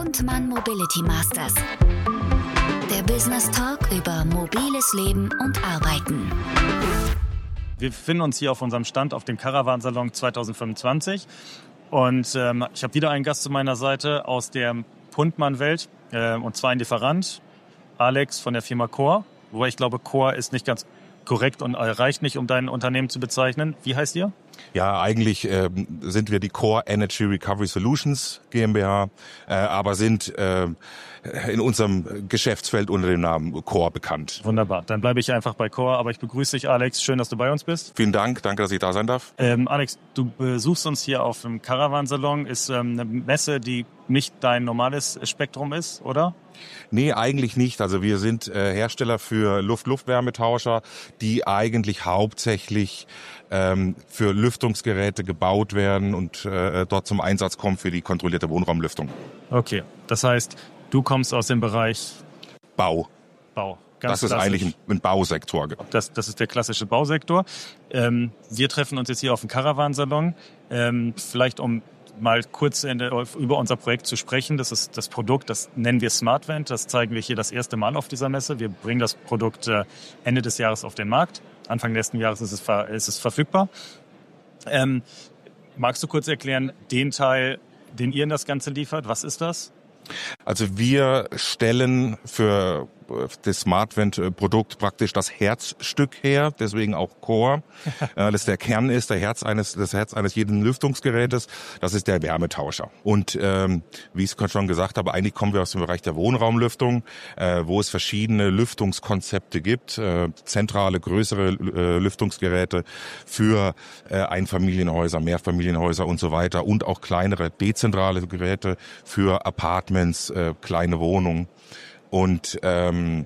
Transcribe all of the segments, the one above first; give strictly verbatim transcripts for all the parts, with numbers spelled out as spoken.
Puntmann Mobility Masters. Der Business Talk über mobiles Leben und Arbeiten. Wir befinden uns hier auf unserem Stand auf dem Caravan-Salon zwanzig fünfundzwanzig. Und ähm, ich habe wieder einen Gast zu meiner Seite aus der Puntmann-Welt, äh, und zwar ein Lieferant, Alex von der Firma Core. Wobei ich glaube, Core ist nicht ganz korrekt und reicht nicht, um dein Unternehmen zu bezeichnen. Wie heißt ihr? Ja, eigentlich äh, sind wir die Core Energy Recovery Solutions GmbH, äh, aber sind äh, in unserem Geschäftsfeld unter dem Namen Core bekannt. Wunderbar, dann bleibe ich einfach bei Core, aber ich begrüße dich, Alex. Schön, dass du bei uns bist. Vielen Dank, danke, dass ich da sein darf. Ähm, Alex, du besuchst uns hier auf dem Caravan-Salon. Ist ähm, eine Messe, die nicht dein normales Spektrum ist, oder? Nee, eigentlich nicht. Also wir sind äh, Hersteller für Luft-Luft-Wärmetauscher, die eigentlich hauptsächlich ähm, für Lüftungsgeräte gebaut werden und äh, dort zum Einsatz kommen für die kontrollierte Wohnraumlüftung. Okay, das heißt, du kommst aus dem Bereich Bau. Bau. Ganz das ist klassisch. eigentlich ein, ein Bausektor. Das, das ist der klassische Bausektor. Ähm, wir treffen uns jetzt hier auf dem Caravan-Salon. Ähm, vielleicht um mal kurz in der, über unser Projekt zu sprechen. Das ist das Produkt, das nennen wir SmartVent. Das zeigen wir hier das erste Mal auf dieser Messe. Wir bringen das Produkt äh, Ende des Jahres auf den Markt. Anfang nächsten Jahres ist es, ver, ist es verfügbar. Ähm, magst du kurz erklären, den Teil, den ihr in das Ganze liefert? Was ist das? Also wir stellen für das SmartVent-Produkt praktisch das Herzstück her, deswegen auch Core. Das der Kern ist, der Herz eines, das Herz eines jeden Lüftungsgerätes. Das ist der Wärmetauscher. Und ähm, wie ich es schon gesagt habe, eigentlich kommen wir aus dem Bereich der Wohnraumlüftung, äh, wo es verschiedene Lüftungskonzepte gibt, äh, zentrale, größere äh, Lüftungsgeräte für äh, Einfamilienhäuser, Mehrfamilienhäuser und so weiter und auch kleinere dezentrale Geräte für Apartments, äh, kleine Wohnungen. Und ähm,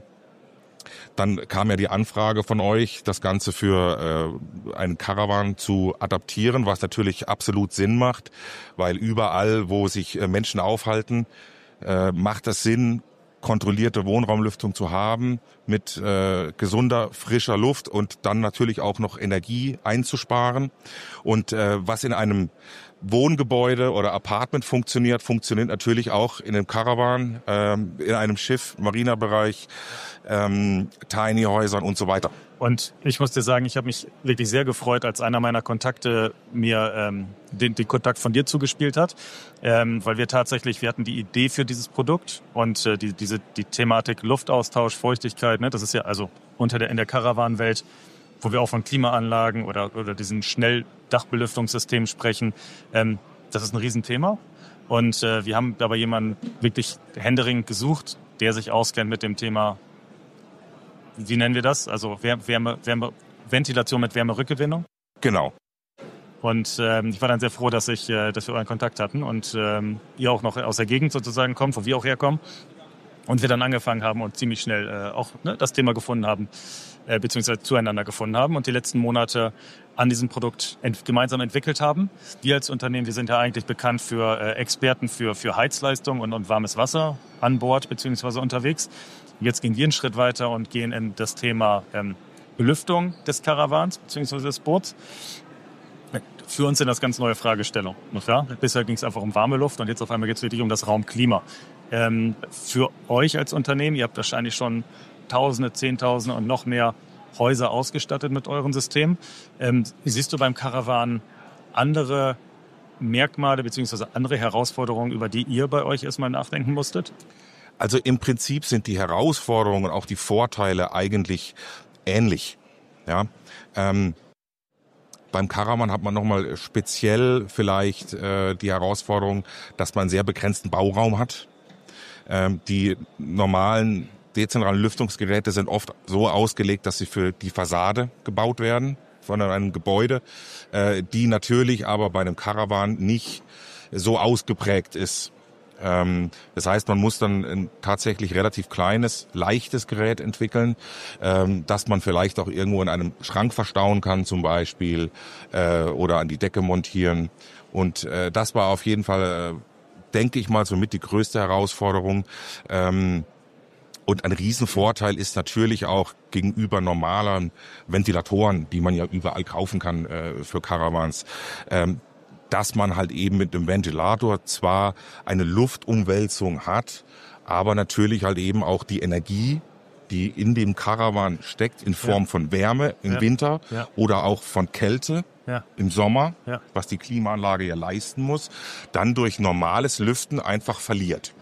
dann kam ja die Anfrage von euch, das Ganze für äh, einen Caravan zu adaptieren, was natürlich absolut Sinn macht, weil überall, wo sich äh, Menschen aufhalten, äh, macht es Sinn, kontrollierte Wohnraumlüftung zu haben mit äh, gesunder, frischer Luft und dann natürlich auch noch Energie einzusparen. Und äh, was in einem Wohngebäude oder Apartment funktioniert, funktioniert natürlich auch in einem Caravan, ähm, in einem Schiff, Marinebereich, ähm, Tiny-Häusern und so weiter. Und ich muss dir sagen, ich habe mich wirklich sehr gefreut, als einer meiner Kontakte mir ähm, den, den Kontakt von dir zugespielt hat, ähm, weil wir tatsächlich, wir hatten die Idee für dieses Produkt und äh, die, diese die Thematik Luftaustausch, Feuchtigkeit, ne, das ist ja also unter der in der Caravan-Welt, wo wir auch von Klimaanlagen oder oder diesen Schnelldachbelüftungssystemen sprechen. Ähm, das ist ein Riesenthema. Und äh, wir haben aber jemanden wirklich händeringend gesucht, der sich auskennt mit dem Thema, wie nennen wir das? Also Wärme, Wärme, Ventilation mit Wärmerückgewinnung. Genau. Und ähm, ich war dann sehr froh, dass ich, äh, dass wir euren Kontakt hatten und ähm, ihr auch noch aus der Gegend sozusagen kommt, wo wir auch herkommen. Und wir dann angefangen haben und ziemlich schnell äh, auch ne, das Thema gefunden haben, äh, beziehungsweise zueinander gefunden haben und die letzten Monate an diesem Produkt ent- gemeinsam entwickelt haben. Wir als Unternehmen, wir sind ja eigentlich bekannt für äh, Experten für, für Heizleistung und, und warmes Wasser an Bord beziehungsweise unterwegs. Jetzt gehen wir einen Schritt weiter und gehen in das Thema ähm, Belüftung des Caravans beziehungsweise des Boots. Für uns sind das ganz neue Fragestellungen. Ja? Bisher ging es einfach um warme Luft und jetzt auf einmal geht es wirklich um das Raumklima. Ähm, für euch als Unternehmen, ihr habt wahrscheinlich schon Tausende, Zehntausende und noch mehr Häuser ausgestattet mit euren Systemen. Ähm, siehst du beim Caravan andere Merkmale beziehungsweise andere Herausforderungen, über die ihr bei euch erstmal nachdenken musstet? Also im Prinzip sind die Herausforderungen und auch die Vorteile eigentlich ähnlich. Ja. Ähm, Beim Caravan hat man nochmal speziell vielleicht äh, die Herausforderung, dass man einen sehr begrenzten Bauraum hat. Ähm, die normalen dezentralen Lüftungsgeräte sind oft so ausgelegt, dass sie für die Fassade gebaut werden von einem Gebäude, äh, die natürlich aber bei einem Caravan nicht so ausgeprägt ist. Ähm, das heißt, man muss dann ein tatsächlich relativ kleines, leichtes Gerät entwickeln, ähm, das man vielleicht auch irgendwo in einem Schrank verstauen kann zum Beispiel äh, oder an die Decke montieren. Und äh, das war auf jeden Fall, äh, denke ich mal, somit die größte Herausforderung. Ähm, und ein Riesenvorteil ist natürlich auch gegenüber normalen Ventilatoren, die man ja überall kaufen kann äh, für Caravans, ähm, dass man halt eben mit dem Ventilator zwar eine Luftumwälzung hat, aber natürlich halt eben auch die Energie, die in dem Caravan steckt, in Form ja. von Wärme im ja. Winter ja. oder auch von Kälte ja. im Sommer, ja. was die Klimaanlage ja leisten muss, dann durch normales Lüften einfach verliert.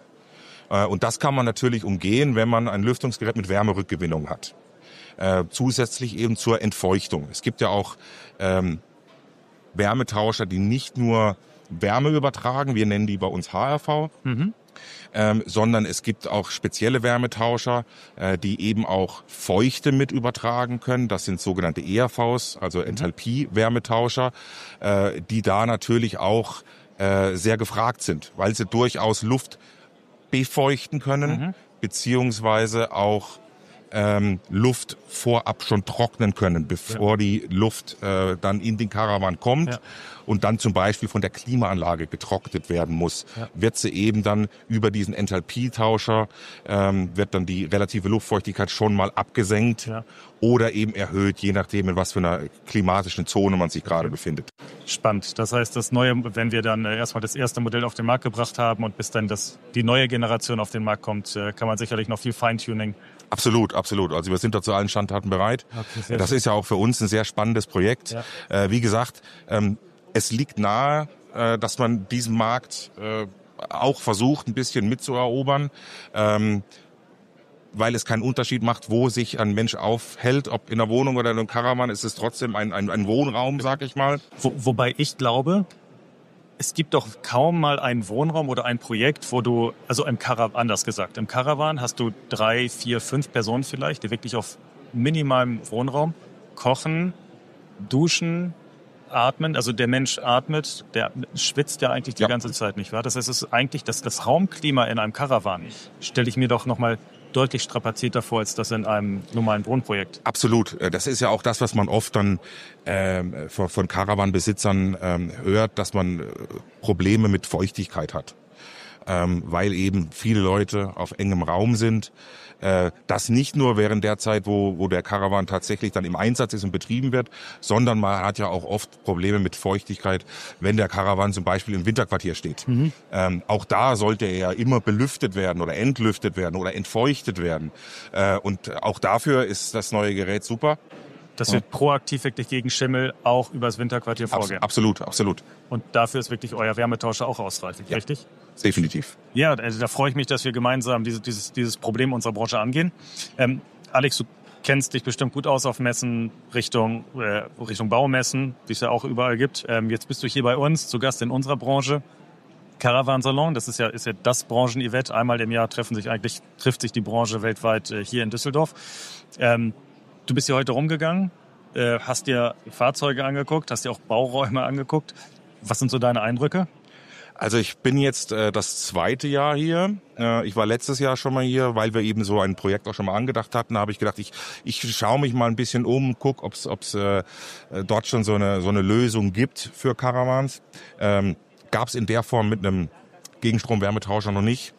Und das kann man natürlich umgehen, wenn man ein Lüftungsgerät mit Wärmerückgewinnung hat. Äh, zusätzlich eben zur Entfeuchtung. Es gibt ja auch ähm, Wärmetauscher, die nicht nur Wärme übertragen, wir nennen die bei uns H R V, mhm. ähm, sondern es gibt auch spezielle Wärmetauscher, äh, die eben auch Feuchte mit übertragen können. Das sind sogenannte E R Vs, also Enthalpie-Wärmetauscher, äh, die da natürlich auch äh, sehr gefragt sind, weil sie durchaus Luft befeuchten können, mhm. beziehungsweise auch ähm, Luft vorab schon trocknen können, bevor ja. die Luft äh, dann in den Caravan kommt ja. und dann zum Beispiel von der Klimaanlage getrocknet werden muss. Ja. Wird sie eben dann über diesen Enthalpietauscher, ähm, wird dann die relative Luftfeuchtigkeit schon mal abgesenkt ja. oder eben erhöht, je nachdem, in was für einer klimatischen Zone man sich gerade okay. befindet. Spannend. Das heißt, das neue, wenn wir dann erstmal das erste Modell auf den Markt gebracht haben und bis dann das, die neue Generation auf den Markt kommt, kann man sicherlich noch viel Feintuning. Absolut, absolut. Also wir sind da zu allen Standarten bereit. Okay, das ist ja auch für uns ein sehr spannendes Projekt. Ja. Äh, wie gesagt, ähm, es liegt nahe, äh, dass man diesen Markt äh, auch versucht, ein bisschen mitzuerobern. Ähm, weil es keinen Unterschied macht, wo sich ein Mensch aufhält, ob in einer Wohnung oder in einem Caravan, ist es trotzdem ein, ein, ein Wohnraum, sag ich mal. Wo, wobei ich glaube, es gibt doch kaum mal einen Wohnraum oder ein Projekt, wo du, also im Caravan, anders gesagt, im Caravan hast du drei, vier, fünf Personen vielleicht, die wirklich auf minimalem Wohnraum kochen, duschen, atmen. Also der Mensch atmet, der schwitzt ja eigentlich die ja. ganze Zeit, nicht wahr? Das heißt, es ist eigentlich das, das Raumklima in einem Caravan, stelle ich mir doch nochmal deutlich strapazierter vor als das in einem normalen Wohnprojekt. Absolut. Das ist ja auch das, was man oft dann ähm, von, von Caravan-Besitzern ähm, hört, dass man äh, Probleme mit Feuchtigkeit hat. Ähm, weil eben viele Leute auf engem Raum sind. Äh, das nicht nur während der Zeit, wo, wo der Caravan tatsächlich dann im Einsatz ist und betrieben wird, sondern man hat ja auch oft Probleme mit Feuchtigkeit, wenn der Caravan zum Beispiel im Winterquartier steht. Mhm. Ähm, auch da sollte er ja immer belüftet werden oder entlüftet werden oder entfeuchtet werden. Äh, und auch dafür ist das neue Gerät super. Das wird proaktiv wirklich gegen Schimmel auch übers Winterquartier vorgehen. Absolut, absolut. Und dafür ist wirklich euer Wärmetauscher auch ausreichend, ja. richtig? Definitiv. Ja, also da freue ich mich, dass wir gemeinsam dieses, dieses, dieses Problem unserer Branche angehen. Ähm, Alex, du kennst dich bestimmt gut aus auf Messen Richtung, äh, Richtung Baumessen, die es ja auch überall gibt. Ähm, jetzt bist du hier bei uns, zu Gast in unserer Branche. Caravan Salon, das ist ja, ist ja das Branchenevent. Einmal im Jahr treffen sich eigentlich, trifft sich die Branche weltweit äh, hier in Düsseldorf. Ähm, Du bist hier heute rumgegangen, äh, hast dir Fahrzeuge angeguckt, hast dir auch Bauräume angeguckt. Was sind so deine Eindrücke? Also ich bin jetzt äh, das zweite Jahr hier. Äh, ich war letztes Jahr schon mal hier, weil wir eben so ein Projekt auch schon mal angedacht hatten. Da habe ich gedacht, ich ich schaue mich mal ein bisschen um, guck, ob es äh, dort schon so eine so eine Lösung gibt für Caravans. Ähm, Gab es in der Form mit einem Gegenstrom-Wärmetauscher noch nicht.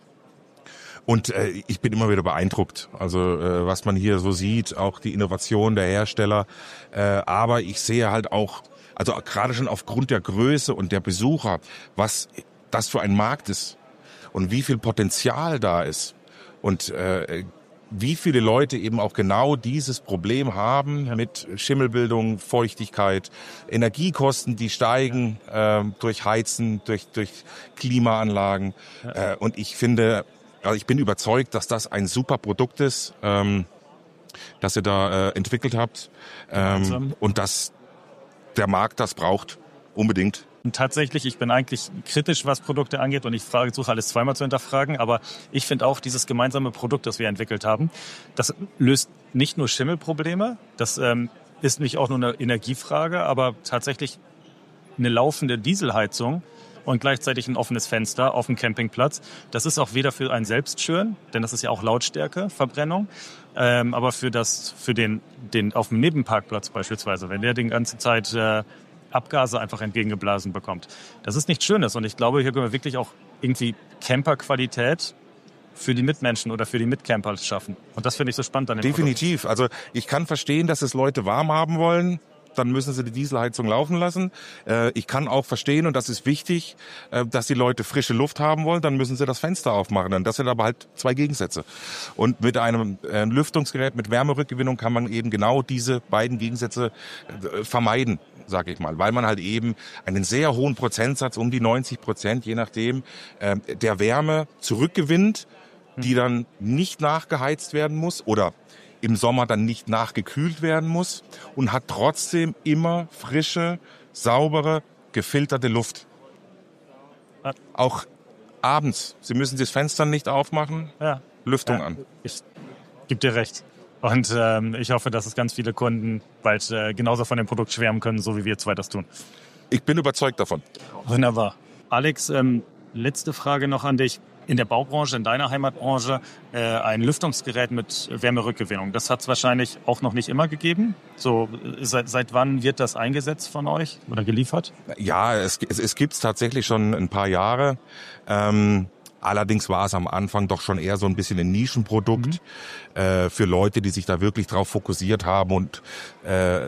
Und äh, ich bin immer wieder beeindruckt, also äh, was man hier so sieht, auch die Innovation der Hersteller. Äh, aber ich sehe halt auch, also gerade schon aufgrund der Größe und der Besucher, was das für ein Markt ist und wie viel Potenzial da ist und äh, wie viele Leute eben auch genau dieses Problem haben mit Schimmelbildung, Feuchtigkeit, Energiekosten, die steigen äh, durch Heizen, durch durch Klimaanlagen. Äh, und ich finde, also ich bin überzeugt, dass das ein super Produkt ist, ähm, das ihr da äh, entwickelt habt ähm, und dass der Markt das braucht, unbedingt. Und tatsächlich, ich bin eigentlich kritisch, was Produkte angeht und ich versuche alles zweimal zu hinterfragen, aber ich finde auch dieses gemeinsame Produkt, das wir entwickelt haben, das löst nicht nur Schimmelprobleme, das ähm, ist nicht auch nur eine Energiefrage, aber tatsächlich eine laufende Dieselheizung und gleichzeitig ein offenes Fenster auf dem Campingplatz. Das ist auch weder für einen selbst schön, denn das ist ja auch Lautstärke, Verbrennung, ähm, aber für das, für den, den auf dem Nebenparkplatz beispielsweise, wenn der die ganze Zeit äh, Abgase einfach entgegengeblasen bekommt. Das ist nichts Schönes und ich glaube, hier können wir wirklich auch irgendwie Camperqualität für die Mitmenschen oder für die Mitcamper schaffen. Und das finde ich so spannend an dem Definitiv. Produkt. Also ich kann verstehen, dass es Leute warm haben wollen. dann müssen sie die Dieselheizung laufen lassen. Äh, ich kann auch verstehen, und das ist wichtig, äh, dass die Leute frische Luft haben wollen, dann müssen sie das Fenster aufmachen. Und das sind aber halt zwei Gegensätze. Und mit einem äh, Lüftungsgerät mit Wärmerückgewinnung kann man eben genau diese beiden Gegensätze äh, vermeiden, sage ich mal, weil man halt eben einen sehr hohen Prozentsatz, um die neunzig Prozent, je nachdem, äh, der Wärme zurückgewinnt, die dann nicht nachgeheizt werden muss oder im Sommer dann nicht nachgekühlt werden muss und hat trotzdem immer frische, saubere, gefilterte Luft. Auch abends. Sie müssen das Fenster nicht aufmachen, ja. Lüftung ja, an. Ich gebe dir recht. Und ähm, ich hoffe, dass es ganz viele Kunden bald äh, genauso von dem Produkt schwärmen können, so wie wir zwei das tun. Ich bin überzeugt davon. Wunderbar. Alex, ähm, letzte Frage noch an dich. In der Baubranche, in deiner Heimatbranche, äh, ein Lüftungsgerät mit Wärmerückgewinnung. Das hat es wahrscheinlich auch noch nicht immer gegeben. So, seit, seit wann wird das eingesetzt von euch oder geliefert? Ja, es, es, es gibt es tatsächlich schon ein paar Jahre. Ähm, allerdings war es am Anfang doch schon eher so ein bisschen ein Nischenprodukt mhm. äh, für Leute, die sich da wirklich drauf fokussiert haben und äh,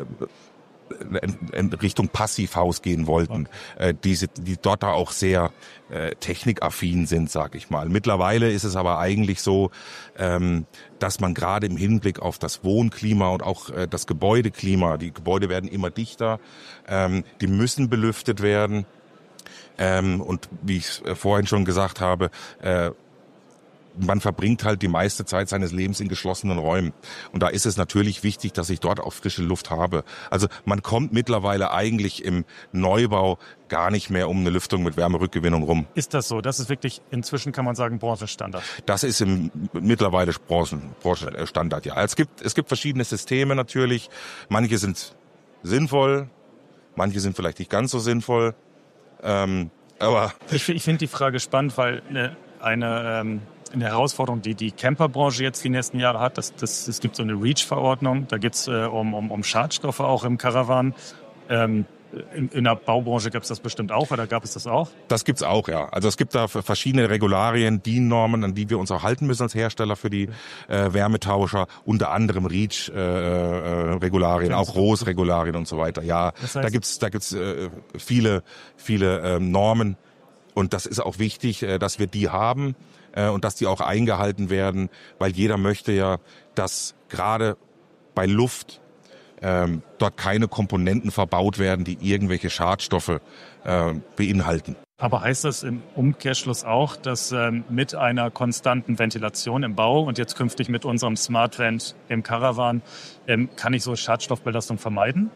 in Richtung Passivhaus gehen wollten, okay. äh, die, die dort da auch sehr äh, technikaffin sind, sag ich mal. Mittlerweile ist es aber eigentlich so, ähm, dass man gerade im Hinblick auf das Wohnklima und auch äh, das Gebäudeklima, die Gebäude werden immer dichter, ähm, die müssen belüftet werden. Ähm, und wie ich äh, vorhin schon gesagt habe, äh, man verbringt halt die meiste Zeit seines Lebens in geschlossenen Räumen. Und da ist es natürlich wichtig, dass ich dort auch frische Luft habe. Also man kommt mittlerweile eigentlich im Neubau gar nicht mehr um eine Lüftung mit Wärmerückgewinnung rum. Ist das so? Das ist wirklich, inzwischen kann man sagen, Branchenstandard. Das ist im, mittlerweile Branchen, Branchenstandard, ja. Es gibt, es gibt verschiedene Systeme natürlich. Manche sind sinnvoll, manche sind vielleicht nicht ganz so sinnvoll. Ähm, aber ich ich finde die Frage spannend, weil eine, eine ähm eine Herausforderung, die die Camperbranche jetzt die nächsten Jahre hat. Das, das, es gibt so eine REACH-Verordnung, da geht es äh, um, um, um Schadstoffe auch im Caravan. Ähm, in, in der Baubranche gab es das bestimmt auch, oder gab es das auch? Das gibt's auch, ja. Also es gibt da verschiedene Regularien, D I N-Normen, an die wir uns auch halten müssen als Hersteller für die äh, Wärmetauscher, unter anderem REACH-Regularien, äh, auch R O S-Regularien und so weiter. Ja, das heißt, da gibt's da gibt's äh, viele, viele äh, Normen und das ist auch wichtig, äh, dass wir die haben. Und dass die auch eingehalten werden, weil jeder möchte ja, dass gerade bei Luft ähm, dort keine Komponenten verbaut werden, die irgendwelche Schadstoffe äh, beinhalten. Aber heißt das im Umkehrschluss auch, dass ähm, mit einer konstanten Ventilation im Bau und jetzt künftig mit unserem Smart Vent im Caravan, ähm, kann ich so Schadstoffbelastung vermeiden?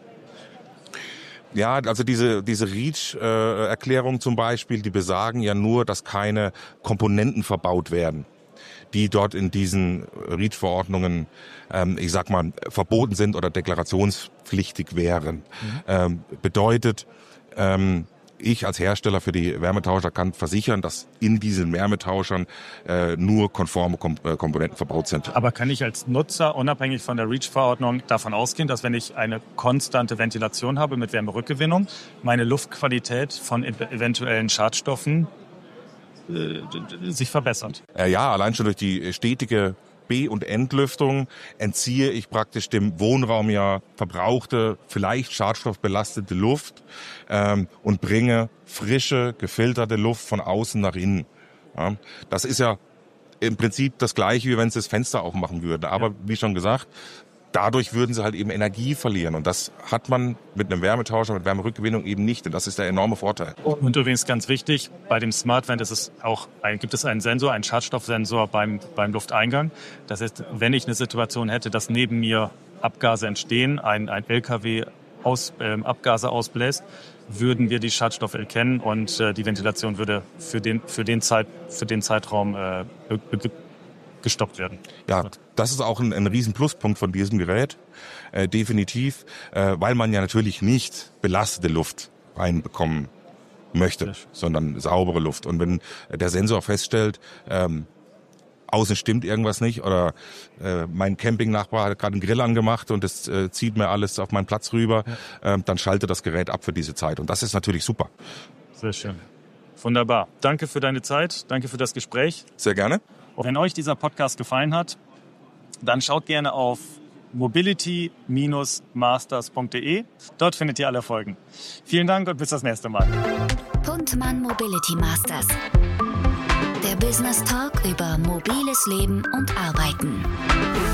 Ja, also diese diese REACH-Erklärung zum Beispiel, die besagen ja nur, dass keine Komponenten verbaut werden, die dort in diesen REACH-Verordnungen, ähm, ich sag mal, verboten sind oder deklarationspflichtig wären. Mhm. Ähm, bedeutet, ähm, ich als Hersteller für die Wärmetauscher kann versichern, dass in diesen Wärmetauschern äh, nur konforme Kom- äh, Komponenten verbaut sind. Aber kann ich als Nutzer, unabhängig von der REACH-Verordnung, davon ausgehen, dass wenn ich eine konstante Ventilation habe mit Wärmerückgewinnung, meine Luftqualität von eventuellen Schadstoffen äh, sich verbessert? Äh, ja, allein schon durch die stetige B- und Entlüftung entziehe ich praktisch dem Wohnraum ja verbrauchte, vielleicht schadstoffbelastete Luft ähm, und bringe frische, gefilterte Luft von außen nach innen. Ja, das ist ja im Prinzip das Gleiche, wie wenn sie das Fenster aufmachen würden. Aber ja, wie schon gesagt, dadurch würden sie halt eben Energie verlieren. Und das hat man mit einem Wärmetauscher, mit Wärmerückgewinnung eben nicht. Und das ist der enorme Vorteil. Und übrigens ganz wichtig, bei dem Smart Vent ist es auch ein, gibt es einen Sensor, einen Schadstoffsensor beim, beim Lufteingang. Das heißt, wenn ich eine Situation hätte, dass neben mir Abgase entstehen, ein, ein L K W aus, äh, Abgase ausbläst, würden wir die Schadstoffe erkennen und äh, die Ventilation würde für den, für den, Zeit, für den Zeitraum äh, gestoppt werden. Ja, das ist auch ein, ein riesen Pluspunkt von diesem Gerät, äh, definitiv, äh, weil man ja natürlich nicht belastete Luft reinbekommen möchte, sondern saubere Luft. Und wenn der Sensor feststellt, ähm, außen stimmt irgendwas nicht oder äh, mein Campingnachbar hat gerade einen Grill angemacht und es äh, zieht mir alles auf meinen Platz rüber, ja. äh, dann schaltet das Gerät ab für diese Zeit. Und das ist natürlich super. Sehr schön. Wunderbar. Danke für deine Zeit, danke für das Gespräch. Sehr gerne. Wenn euch dieser Podcast gefallen hat, dann schaut gerne auf mobility Bindestrich masters Punkt de. Dort findet ihr alle Folgen. Vielen Dank und bis das nächste Mal. Puntmann Mobility Masters. Der Business Talk über mobiles Leben und Arbeiten.